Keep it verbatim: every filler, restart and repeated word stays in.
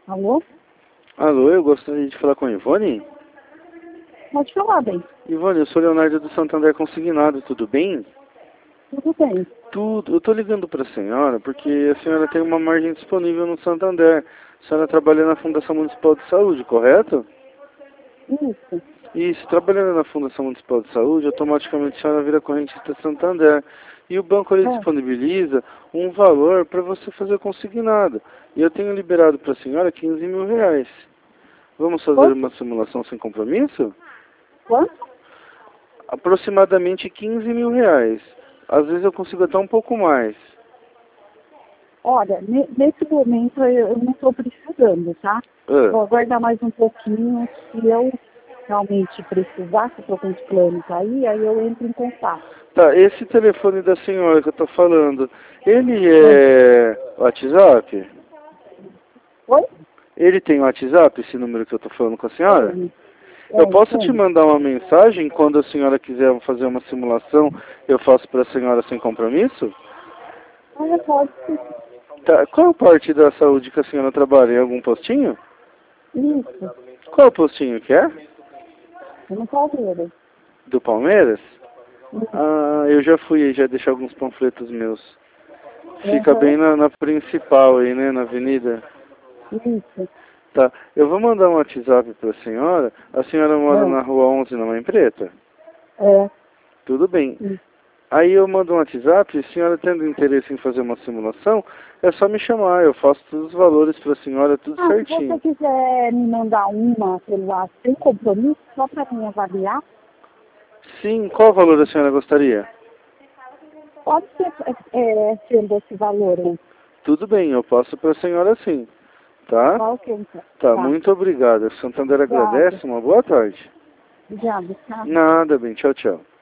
Alô? Alô, eu gostaria de falar com a Ivone. Pode falar, bem. Ivone, eu sou Leonardo do Santander Consignado, tudo bem? Tudo bem. Tudo. Eu tô ligando para a senhora porque a senhora tem uma margem disponível no Santander. A senhora trabalha na Fundação Municipal de Saúde, correto? Isso. Isso, trabalhando na Fundação Municipal de Saúde, automaticamente a senhora vira correntista Santander. E o banco ele É. disponibiliza um valor para você fazer consignado. E eu tenho liberado para a senhora quinze mil reais. Vamos fazer Quanto? uma simulação sem compromisso? Quanto? Aproximadamente quinze mil reais. Às vezes eu consigo até um pouco mais. Olha, ne- nesse momento eu, eu não estou precisando, tá? Ah, Vou aguardar mais um pouquinho. Se eu realmente precisar, se for com os planos aí, aí eu entro em contato. tá, esse telefone da senhora que eu tô falando, ele É. é WhatsApp? Oi? Ele tem WhatsApp, esse número que eu tô falando com a senhora? Tem. Eu É, posso te tem. mandar uma mensagem quando a senhora quiser fazer uma simulação, eu faço para a senhora sem compromisso? Ah, pode ser. Tá, qual parte da saúde que a senhora trabalha? Em algum postinho? Isso. Qual postinho que é? Eu não Palmeiras. Do Palmeiras? Isso. Ah, eu já fui aí, já deixei alguns panfletos meus. Fica Aham. bem na, na principal aí, né, na avenida. Isso. Tá, eu vou mandar um WhatsApp para a senhora. A senhora mora na É. rua onze, na Mãe Preta? É. Tudo bem. Isso. Aí eu mando um WhatsApp, se a senhora tendo interesse em fazer uma simulação, é só me chamar, eu faço todos os valores para a senhora, tudo Ah, se você certinho. quiser me mandar uma celular sem compromisso, só para mim avaliar, Sim, qual valor a senhora gostaria? pode ser é, sendo esse valor aí. Tudo bem, eu passo para a senhora sim, tá? Tá ok, então. Tá, Tá. muito obrigado. Santander Obrigada. agradece, uma boa tarde. Obrigada, tá? Nada, bem, tchau, tchau.